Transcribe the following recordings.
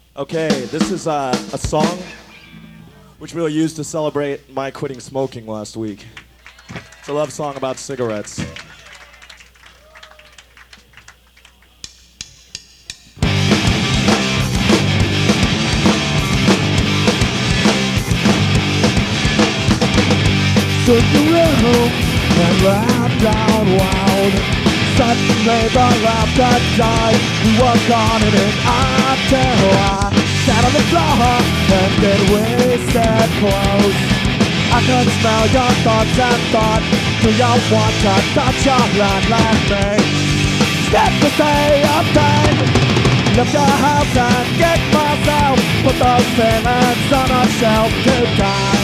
Okay, this is a song which we'll use to celebrate my quitting smoking last week. It's a love song about cigarettes. Took the room and laughed out loud. Suddenly the laughter died. We were gone in an until I sat on the floor and then we said close. I could smell your thoughts and thought, do you want to touch your hand like me? Step to say a thing, lift your house and get myself, put those feelings on a shelf to die.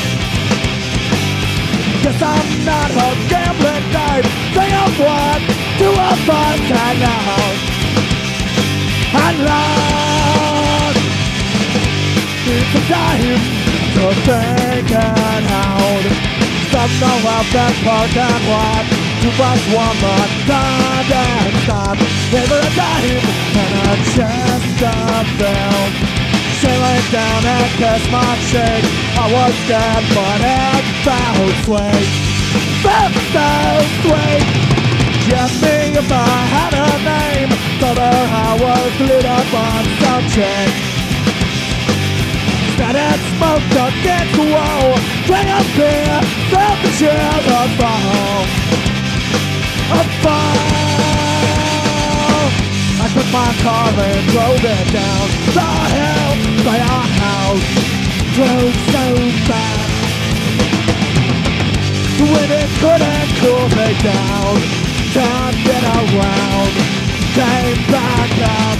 Guess I'm not a gambling type. Say a word to a fun hang out and lost. Need some time to think it out. Some know I've been parked and what to bust woman, done and stop. Never a dime and a chance to film. She laid down and kissed my cheek. I was dead but it felt sweet. Felt sweet. Just me if I had a name. Told her I was lit up on some chick. Started smoke against the wall. Drank a beer, felt the chill of fall. A fall. I took my car and drove it down the hill by our house. Drove so fast, the wind it couldn't cool me down. Turned it around, came back up.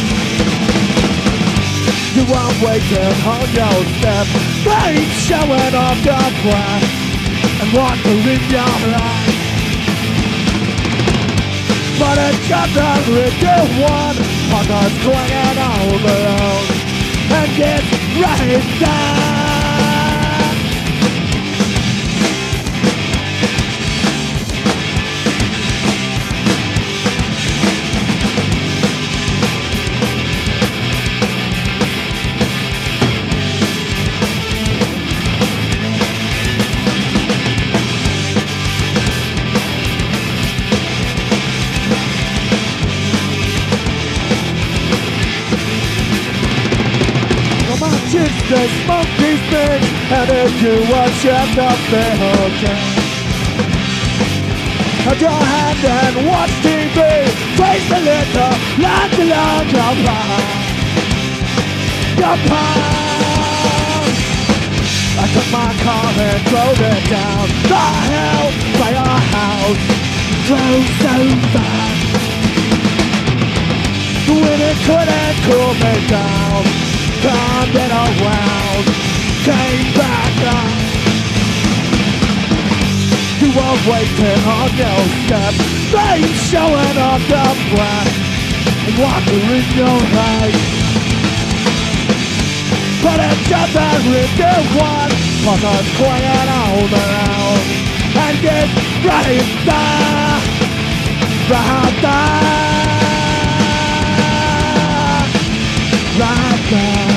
You are waiting on your step, rain showing off your breath, and water in your eyes. But it's got the rigid one, partners clinging all around, and gets right down. They smoke these things, and if you watch out the film, hold your hand and watch TV, face the liquor, land along your palm. Your palm. I took my car and drove it down the hill by our house. Drove so fast, the wind it couldn't cool me down. Turned it around, came back up. You were waiting on your step, rain showing off the breath, and water in your eyes. But it's just a rigid one, partners clinging all around, and get right there, right there, right there.